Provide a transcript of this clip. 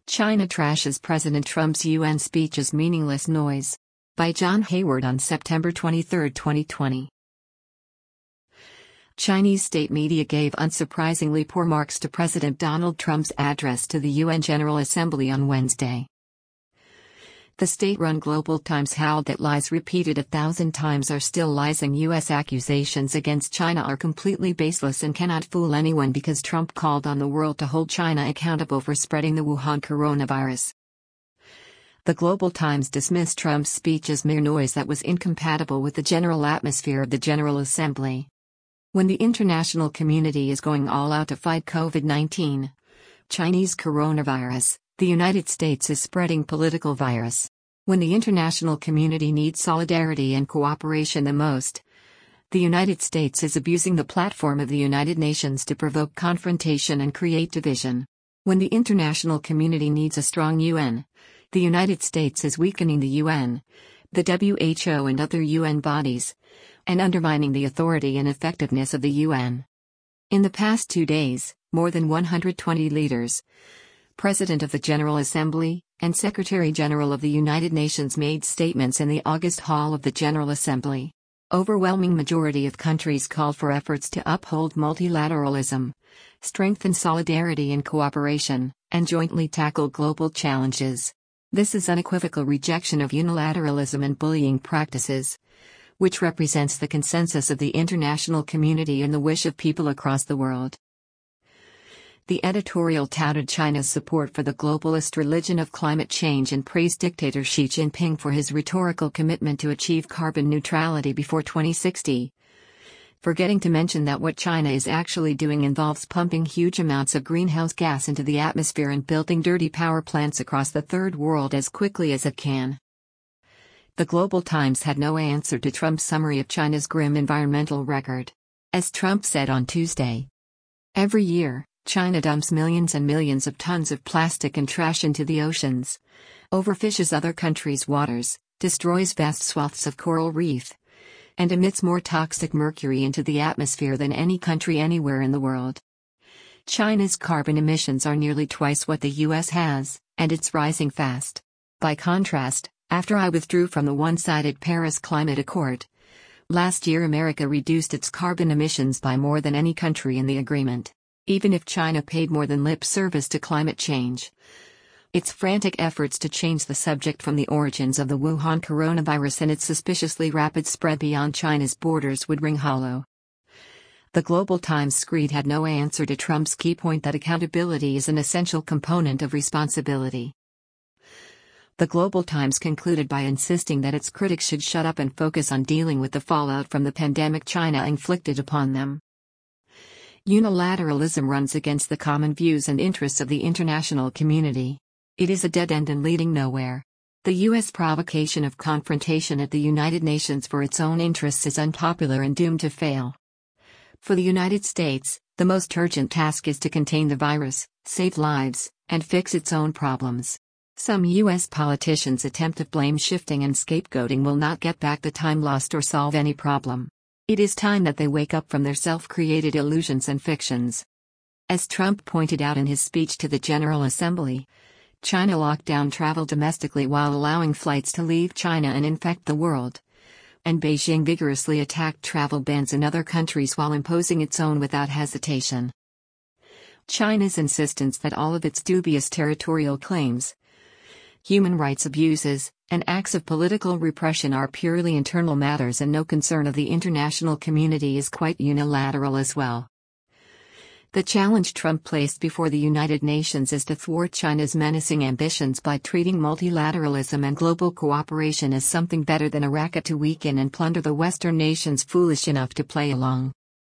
China trashes President Trump's UN speech as meaningless noise. By John Hayward on September 23, 2020. Chinese state media gave unsurprisingly poor marks to President Donald Trump's address to the UN General Assembly on Wednesday. The state-run Global Times howled that lies repeated 1,000 times are still lies and U.S. accusations against China are completely baseless and cannot fool anyone because Trump called on the world to hold China accountable for spreading the Wuhan coronavirus. The Global Times dismissed Trump's speech as mere noise that was incompatible with the general atmosphere of the General Assembly. When the international community is going all out to fight COVID-19, Chinese coronavirus, the United States is spreading political virus. When the international community needs solidarity and cooperation the most, the United States is abusing the platform of the United Nations to provoke confrontation and create division. When the international community needs a strong UN, the United States is weakening the UN, the WHO and other UN bodies, and undermining the authority and effectiveness of the UN. In the past 2 days, more than 120 leaders, President of the General Assembly, and Secretary General of the United Nations made statements in the August Hall of the General Assembly. Overwhelming majority of countries called for efforts to uphold multilateralism, strengthen solidarity and cooperation, and jointly tackle global challenges. This is unequivocal rejection of unilateralism and bullying practices, which represents the consensus of the international community and the wish of people across the world. The editorial touted China's support for the globalist religion of climate change and praised dictator Xi Jinping for his rhetorical commitment to achieve carbon neutrality before 2060, forgetting to mention that what China is actually doing involves pumping huge amounts of greenhouse gas into the atmosphere and building dirty power plants across the third world as quickly as it can. The Global Times had no answer to Trump's summary of China's grim environmental record. As Trump said on Tuesday, every year, China dumps millions and millions of tons of plastic and trash into the oceans, overfishes other countries' waters, destroys vast swaths of coral reef, and emits more toxic mercury into the atmosphere than any country anywhere in the world. China's carbon emissions are nearly twice what the U.S. has, and it's rising fast. By contrast, after I withdrew from the one-sided Paris Climate Accord, last year America reduced its carbon emissions by more than any country in the agreement. Even if China paid more than lip service to climate change, its frantic efforts to change the subject from the origins of the Wuhan coronavirus and its suspiciously rapid spread beyond China's borders would ring hollow. The Global Times screed had no answer to Trump's key point that accountability is an essential component of responsibility. The Global Times concluded by insisting that its critics should shut up and focus on dealing with the fallout from the pandemic China inflicted upon them. Unilateralism runs against the common views and interests of the international community. It is a dead end and leading nowhere. The U.S. provocation of confrontation at the United Nations for its own interests is unpopular and doomed to fail. For the United States, the most urgent task is to contain the virus, save lives, and fix its own problems. Some U.S. politicians' attempt at blame shifting and scapegoating will not get back the time lost or solve any problem. It is time that they wake up from their self-created illusions and fictions. As Trump pointed out in his speech to the General Assembly, China locked down travel domestically while allowing flights to leave China and infect the world, and Beijing vigorously attacked travel bans in other countries while imposing its own without hesitation. China's insistence that all of its dubious territorial claims, human rights abuses, and acts of political repression are purely internal matters and no concern of the international community is quite unilateral as well. The challenge Trump placed before the United Nations is to thwart China's menacing ambitions by treating multilateralism and global cooperation as something better than a racket to weaken and plunder the Western nations foolish enough to play along.